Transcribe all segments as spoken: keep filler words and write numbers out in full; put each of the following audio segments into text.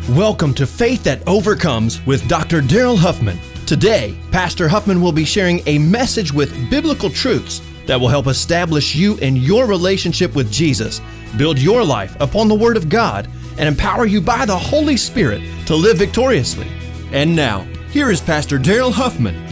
Welcome to Faith That Overcomes with Doctor Daryl Huffman. Today, Pastor Huffman will be sharing a message with biblical truths that will help establish you in your relationship with Jesus, build your life upon the Word of God, and empower you by the Holy Spirit to live victoriously. And now, here is Pastor Daryl Huffman.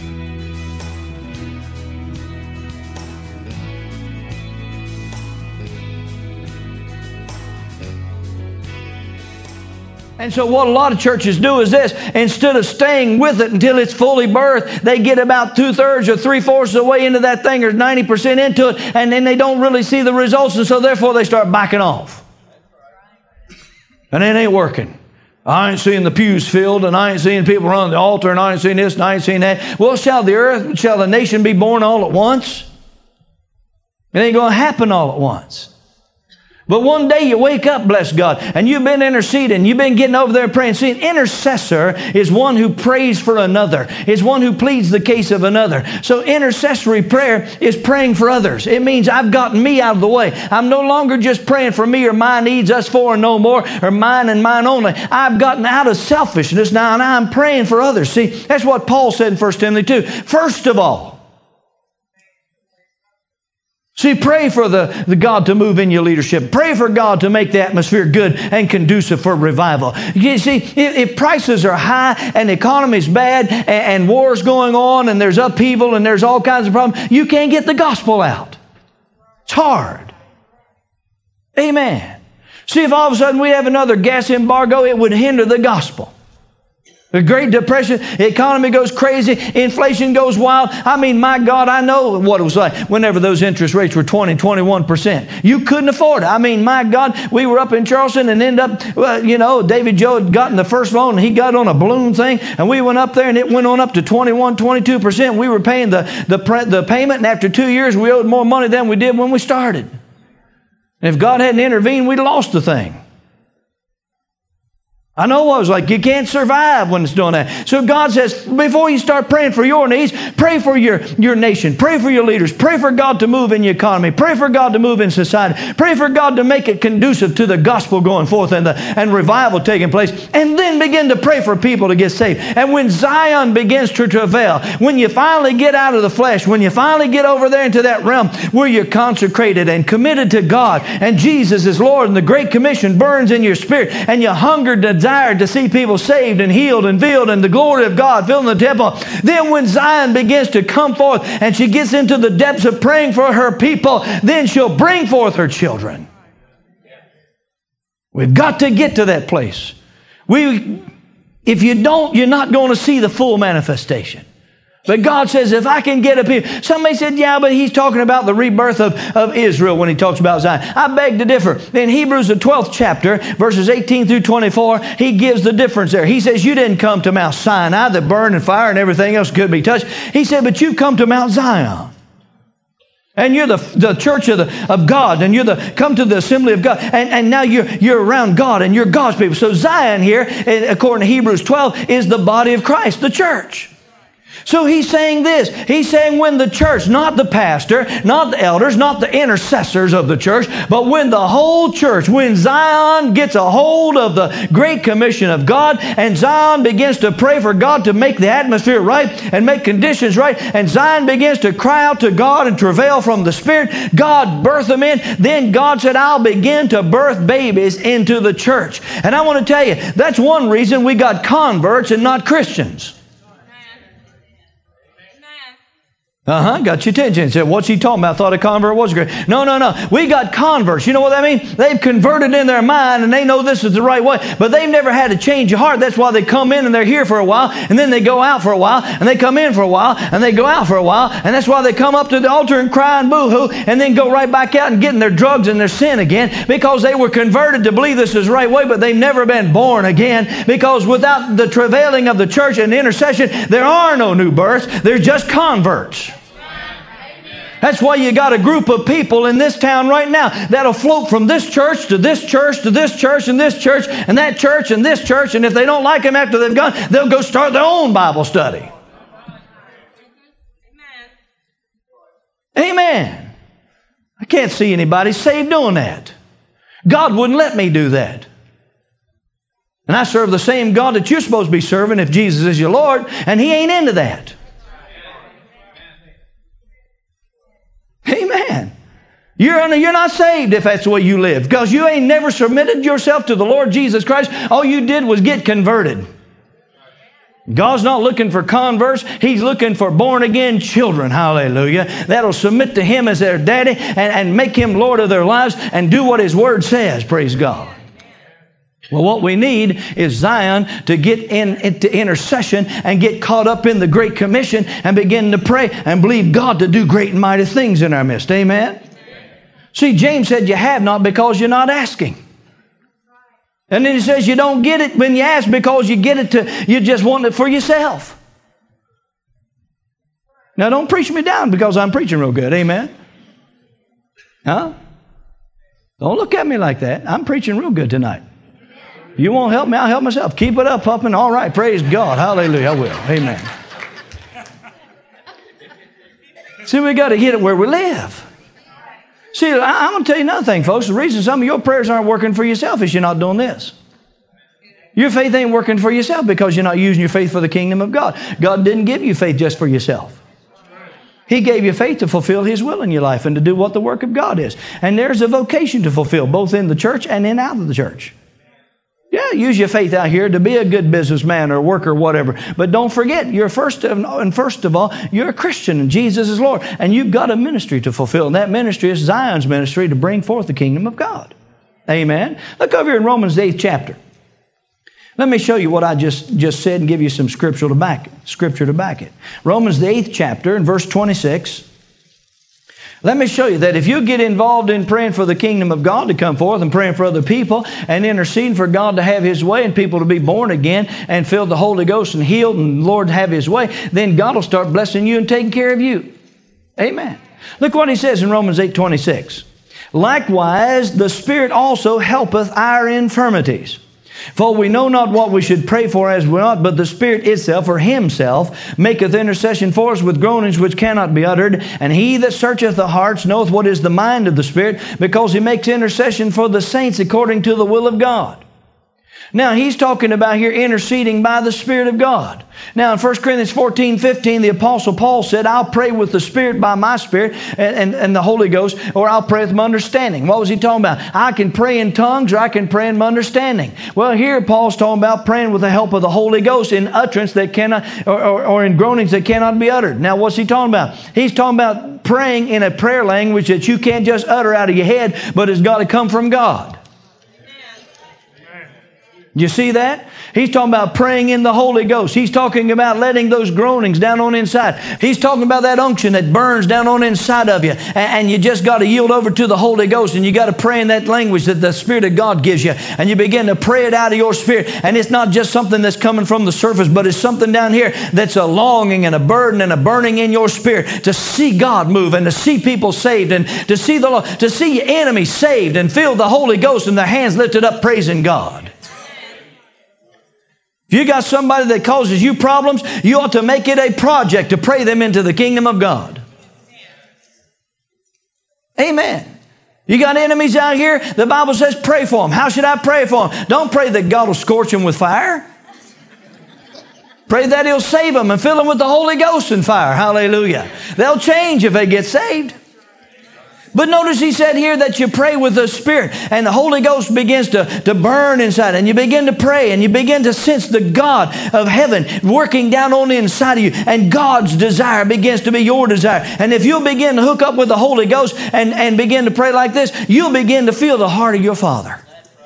And so what a lot of churches do is this: instead of staying with it until it's fully birthed, they get about two-thirds or three-fourths of the way into that thing or ninety percent into it, and then they don't really see the results, and so therefore they start backing off. And it ain't working. I ain't seeing the pews filled, and I ain't seeing people run the altar, and I ain't seeing this, and I ain't seeing that. Well, shall the earth, shall the nation be born all at once? It ain't going to happen all at once. But one day you wake up, bless God, and you've been interceding. You've been getting over there praying. See, an intercessor is one who prays for another. Is one who pleads the case of another. So intercessory prayer is praying for others. It means I've gotten me out of the way. I'm no longer just praying for me or my needs, us four and no more, or mine and mine only. I've gotten out of selfishness now, and I'm praying for others. See, that's what Paul said in First Timothy two. First of all, see, pray for the, the God to move in your leadership. Pray for God to make the atmosphere good and conducive for revival. You see, if, if prices are high and the economy's bad and, and war's going on and there's upheaval and there's all kinds of problems, you can't get the gospel out. It's hard. Amen. See, if all of a sudden we have another gas embargo, it would hinder the gospel. The Great Depression, the economy goes crazy, inflation goes wild. I mean, my God, I know what it was like whenever those interest rates were twenty, twenty-one percent. You couldn't afford it. I mean, my God, we were up in Charleston and ended up, well, you know, David Joe had gotten the first loan and he got on a balloon thing, and we went up there and it went on up to twenty-one, twenty-two percent. We were paying the, the, the payment, and after two years we owed more money than we did when we started. And if God hadn't intervened, we'd lost the thing. I know I was like, you can't survive when it's doing that. So God says, before you start praying for your needs, pray for your, your nation. Pray for your leaders. Pray for God to move in your economy. Pray for God to move in society. Pray for God to make it conducive to the gospel going forth and, the, and revival taking place. And then begin to pray for people to get saved. And when Zion begins to travail, when you finally get out of the flesh, when you finally get over there into that realm where you're consecrated and committed to God, and Jesus is Lord, and the Great Commission burns in your spirit, and you hunger to to see people saved and healed and filled and the glory of God filling the temple. Then when Zion begins to come forth and she gets into the depths of praying for her people, then she'll bring forth her children. We've got to get to that place. We, if you don't, you're not going to see the full manifestation. But God says, if I can get up here. Somebody said, yeah, but he's talking about the rebirth of, of Israel when he talks about Zion. I beg to differ. In Hebrews, the twelfth chapter, verses eighteen through twenty-four, he gives the difference there. He says, you didn't come to Mount Sinai that burned in fire and everything else could be touched. He said, but you've come to Mount Zion. And you're the, the church of, the, of God, and you're the come to the assembly of God, and, and now you're, you're around God, and you're God's people. So Zion here, according to Hebrews twelve, is the body of Christ, the church. So he's saying this. He's saying when the church, not the pastor, not the elders, not the intercessors of the church, but when the whole church, when Zion gets a hold of the Great Commission of God, and Zion begins to pray for God to make the atmosphere right and make conditions right, and Zion begins to cry out to God and travail from the Spirit, God birth them in, then God said, I'll begin to birth babies into the church. And I want to tell you, that's one reason we got converts and not Christians. Uh-huh, got your attention. Said, what's he talking about? I thought a convert was great. No, no, no. We got converts. You know what that means? They've converted in their mind and they know this is the right way, but they've never had a change of heart. That's why they come in and they're here for a while, and then they go out for a while, and they come in for a while, and they go out for a while, and that's why they come up to the altar and cry and boo-hoo, and then go right back out and get in their drugs and their sin again, because they were converted to believe this is the right way, but they've never been born again, because without the travailing of the church and intercession, there are no new births. They're just converts. That's why you got a group of people in this town right now that'll float from this church to this church to this church and this church and that church and this church, and if they don't like them after they've gone, they'll go start their own Bible study. Amen. Amen. I can't see anybody saved doing that. God wouldn't let me do that. And I serve the same God that you're supposed to be serving if Jesus is your Lord, and He ain't into that. Amen. You're, under, you're not saved if that's the way you live, because you ain't never submitted yourself to the Lord Jesus Christ. All you did was get converted. God's not looking for converts. He's looking for born-again children. Hallelujah. That'll submit to Him as their daddy and, and make Him Lord of their lives and do what His Word says. Praise God. Well, what we need is Zion to get in, into intercession and get caught up in the Great Commission and begin to pray and believe God to do great and mighty things in our midst. Amen? Amen. See, James said you have not because you're not asking. And then he says you don't get it when you ask because you get it to, you just want it for yourself. Now, don't preach me down because I'm preaching real good. Amen? Huh? Don't look at me like that. I'm preaching real good tonight. You won't help me, I'll help myself. Keep it up, pumping. All right, praise God. Hallelujah, I will. Amen. See, we got to get it where we live. See, I, I'm going to tell you another thing, folks. The reason some of your prayers aren't working for yourself is you're not doing this. Your faith ain't working for yourself because you're not using your faith for the kingdom of God. God didn't give you faith just for yourself. He gave you faith to fulfill His will in your life and to do what the work of God is. And there's a vocation to fulfill, both in the church and in out of the church. Yeah, use your faith out here to be a good businessman or worker or whatever. But don't forget, you're first of, and first of all, you're a Christian and Jesus is Lord. And you've got a ministry to fulfill. And that ministry is Zion's ministry to bring forth the kingdom of God. Amen. Look over here in Romans the eighth chapter. Let me show you what I just, just said and give you some scripture to back it. Scripture to back it. Romans the eighth chapter and verse twenty-six. Let me show you that if you get involved in praying for the kingdom of God to come forth and praying for other people and interceding for God to have His way and people to be born again and filled with the Holy Ghost and healed and Lord have His way, then God will start blessing you and taking care of you. Amen. Look what He says in Romans eight twenty-six. Likewise, the Spirit also helpeth our infirmities. For we know not what we should pray for as we ought, but the Spirit itself, or Himself, maketh intercession for us with groanings which cannot be uttered. And He that searcheth the hearts knoweth what is the mind of the Spirit, because He makes intercession for the saints according to the will of God. Now, he's talking about here interceding by the Spirit of God. Now, in First Corinthians fourteen fifteen, the Apostle Paul said, I'll pray with the Spirit by my Spirit and, and, and the Holy Ghost, or I'll pray with my understanding. What was he talking about? I can pray in tongues, or I can pray in my understanding. Well, here Paul's talking about praying with the help of the Holy Ghost in utterance that cannot, or, or, or in groanings that cannot be uttered. Now, what's he talking about? He's talking about praying in a prayer language that you can't just utter out of your head, but it's got to come from God. You see that? He's talking about praying in the Holy Ghost. He's talking about letting those groanings down on inside. He's talking about that unction that burns down on inside of you. And you just got to yield over to the Holy Ghost, and you got to pray in that language that the Spirit of God gives you. And you begin to pray it out of your spirit. And it's not just something that's coming from the surface, but it's something down here that's a longing and a burden and a burning in your spirit to see God move and to see people saved and to see the to see your enemies saved and feel the Holy Ghost and their hands lifted up praising God. If you got somebody that causes you problems, you ought to make it a project to pray them into the kingdom of God. Amen. You got enemies out here, the Bible says pray for them. How should I pray for them? Don't pray that God will scorch them with fire. Pray that He'll save them and fill them with the Holy Ghost and fire. Hallelujah. They'll change if they get saved. But notice he said here that you pray with the Spirit and the Holy Ghost begins to, to burn inside, and you begin to pray and you begin to sense the God of heaven working down on the inside of you, and God's desire begins to be your desire. And if you'll begin to hook up with the Holy Ghost and, and begin to pray like this, you'll begin to feel the heart of your Father.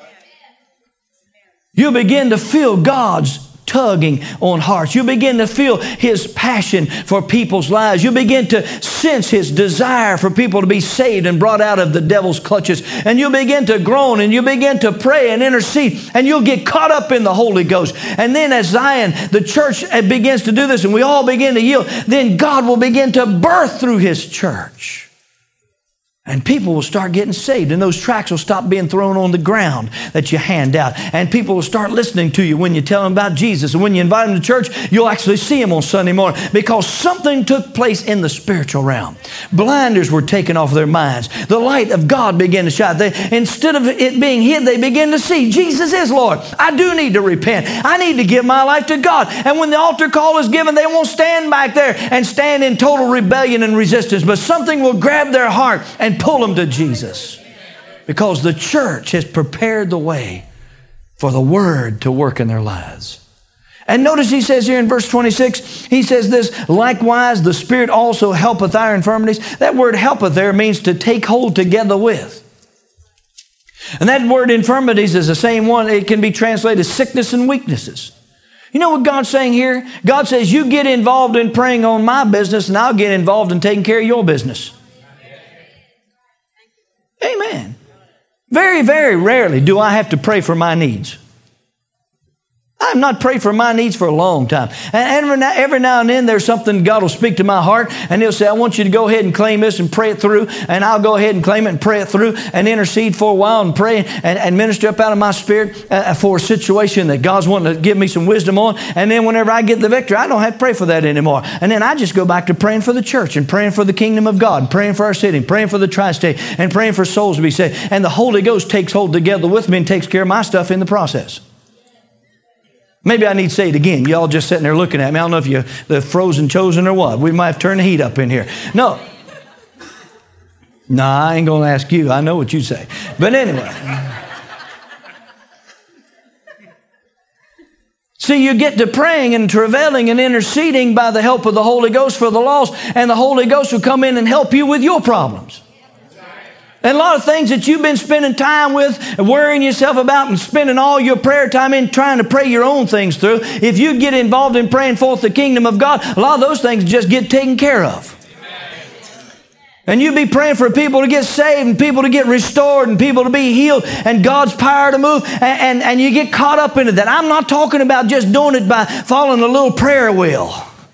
You'll begin to feel God's tugging on hearts. You begin to feel His passion for people's lives. You begin to sense His desire for people to be saved and brought out of the devil's clutches. And you begin to groan and you begin to pray and intercede, and you'll get caught up in the Holy Ghost. And then as Zion, the church begins to do this and we all begin to yield, then God will begin to birth through His church. And people will start getting saved, and those tracts will stop being thrown on the ground that you hand out. And people will start listening to you when you tell them about Jesus. And when you invite them to church, you'll actually see them on Sunday morning, because something took place in the spiritual realm. Blinders were taken off their minds. The light of God began to shine. They, instead of it being hid, they began to see Jesus is Lord. I do need to repent. I need to give my life to God. And when the altar call is given, they won't stand back there and stand in total rebellion and resistance, but something will grab their heart and pull them to Jesus, because the church has prepared the way for the Word to work in their lives. And notice he says here in verse twenty-six, he says this, likewise the Spirit also helpeth our infirmities. That word helpeth there means to take hold together with. And that word infirmities is the same one. It can be translated sickness and weaknesses. You know what God's saying here? God says, you get involved in praying on my business, and I'll get involved in taking care of your business. Amen. Very, very rarely do I have to pray for my needs. I've not prayed for my needs for a long time. And every now, every now and then there's something God will speak to my heart, and He'll say, I want you to go ahead and claim this and pray it through. And I'll go ahead and claim it and pray it through and intercede for a while and pray and, and minister up out of my spirit uh, for a situation that God's wanting to give me some wisdom on. And then whenever I get the victory, I don't have to pray for that anymore. And then I just go back to praying for the church and praying for the kingdom of God, praying for our city, praying for the tri-state, and praying for souls to be saved. And the Holy Ghost takes hold together with me and takes care of my stuff in the process. Maybe I need to say it again. Y'all just sitting there looking at me. I don't know if you're the frozen chosen or what. We might have turned the heat up in here. No. No, I ain't going to ask you. I know what you say. But anyway. See, you get to praying and travailing and interceding by the help of the Holy Ghost for the lost, and the Holy Ghost will come in and help you with your problems. And a lot of things that you've been spending time with and worrying yourself about and spending all your prayer time in trying to pray your own things through, if you get involved in praying forth the kingdom of God, a lot of those things just get taken care of. And you be praying for people to get saved and people to get restored and people to be healed and God's power to move, and, and, and you get caught up into that. I'm not talking about just doing it by following a little prayer wheel.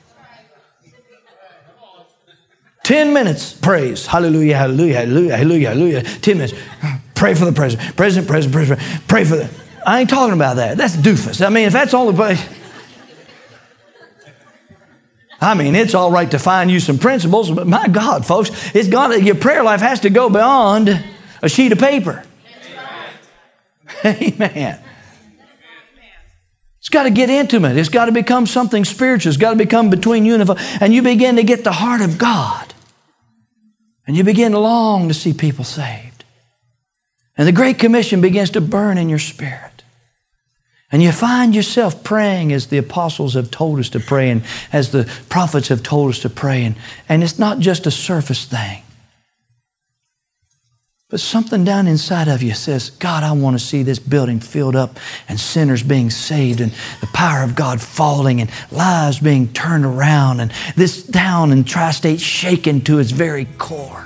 Ten minutes, praise. Hallelujah, hallelujah, hallelujah, hallelujah, hallelujah. Ten minutes. Pray for the president. President, president, president. Pray for the... I ain't talking about that. That's doofus. I mean, if that's all the... I mean, it's all right to find you some principles, but my God, folks, it's got to, your prayer life has to go beyond a sheet of paper. Amen. It's got to get intimate. It's got to become something spiritual. It's got to become between you and the... And you begin to get the heart of God. And you begin to long to see people saved. And the Great Commission begins to burn in your spirit. And you find yourself praying as the apostles have told us to pray and as the prophets have told us to pray. And, and it's not just a surface thing. But something down inside of you says, God, I want to see this building filled up and sinners being saved and the power of God falling and lives being turned around and this town and tri-state shaken to its very core.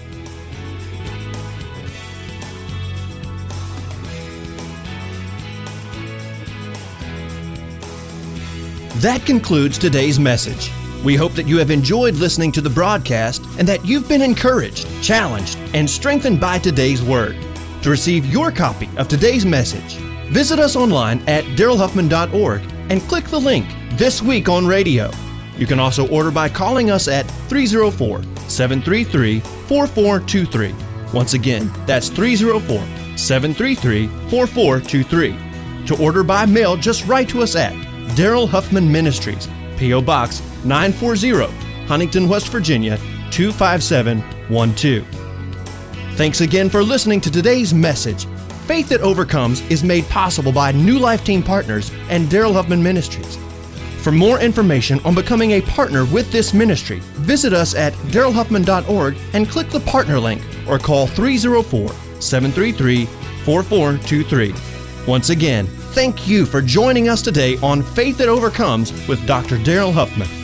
That concludes today's message. We hope that you have enjoyed listening to the broadcast and that you've been encouraged, challenged, and strengthened by today's word. To receive your copy of today's message, visit us online at daryl huffman dot org and click the link This Week on Radio. You can also order by calling us at three oh four, seven three three, four four two three. Once again, that's three oh four, seven three three, four four two three. To order by mail, just write to us at Daryl Huffman Ministries, P O Box nine forty, Huntington, West Virginia, two five seven one two. Thanks again for listening to today's message. Faith That Overcomes is made possible by New Life Team Partners and Daryl Huffman Ministries. For more information on becoming a partner with this ministry, visit us at daryl huffman dot org and click the partner link or call three oh four, seven three three, four four two three. Once again, thank you for joining us today on Faith That Overcomes with Doctor Daryl Huffman.